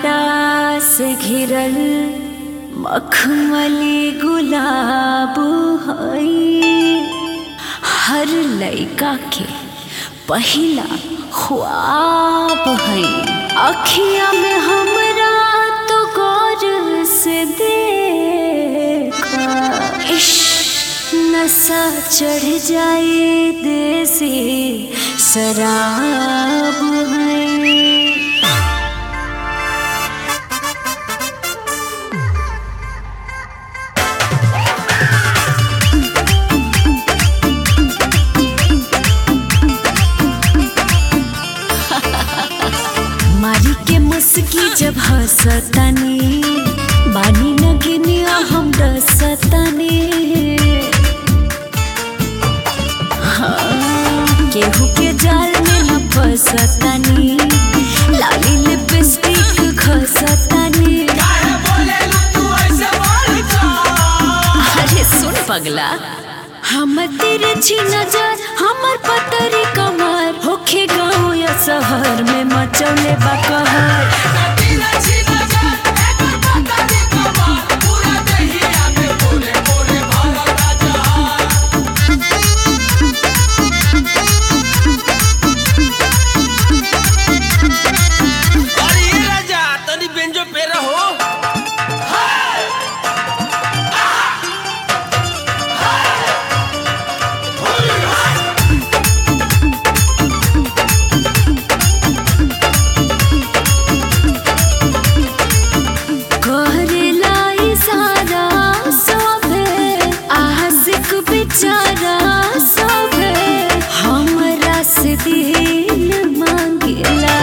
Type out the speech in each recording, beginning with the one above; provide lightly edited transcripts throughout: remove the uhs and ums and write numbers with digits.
कांटा से घिरल मखमली गुलाब हई, हर लइका के पहिला ख्वाब हई। अखिया में हमरा तो गौर से देखा, इश्क नशा चढ़ जाए देसी शराब है। मारी के मुस्की जब हंसतानी, बानी नगिनिया हम रसतानी। केहू के जाल में न फंसतानी, लाली लिपस्टिक घसतानी। अरे सुन पगला, हम तेरे छी नजर, हमर पतरी कमर, होखे गाँव या शहर में मचौले बा कहर। बेचारा सब हमरा से दिल मांगेला,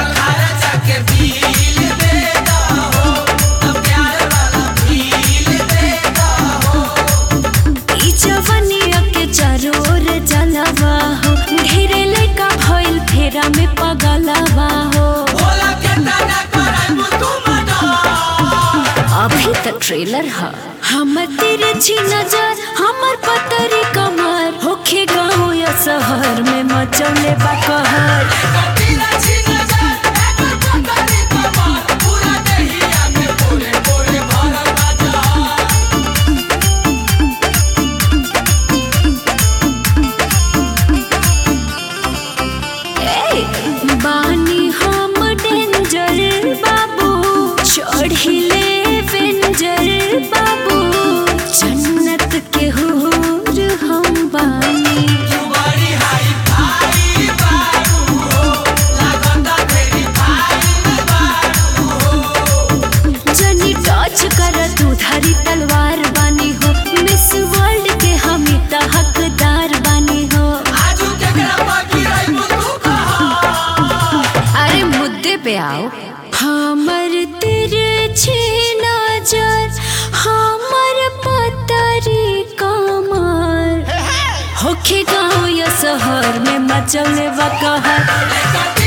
ई जवानिया के चारों ओर जलवा हो, ढेरे लइका भइल फेरा में पगलवा हो। अभी तक ट्रेलर है। हम तेरे छी नजर, हमर पतरी कमर, होखे गाँव या शहर में मचौले बा कहर। बानी हम डेंजर बाबू, चढ़िले वेंजर बाबू, जन्नत के हूर हम बानी। जनी टच कर तू धारी तलवार बानी हो, मिस वर्ल्ड के हम त हकदार बानी हो। अरे मुद्दे पे आओ। हमर तेरे छी नजर, हमर पतरी कमर, होखे गाँव या शहर में मचौले बा कहर।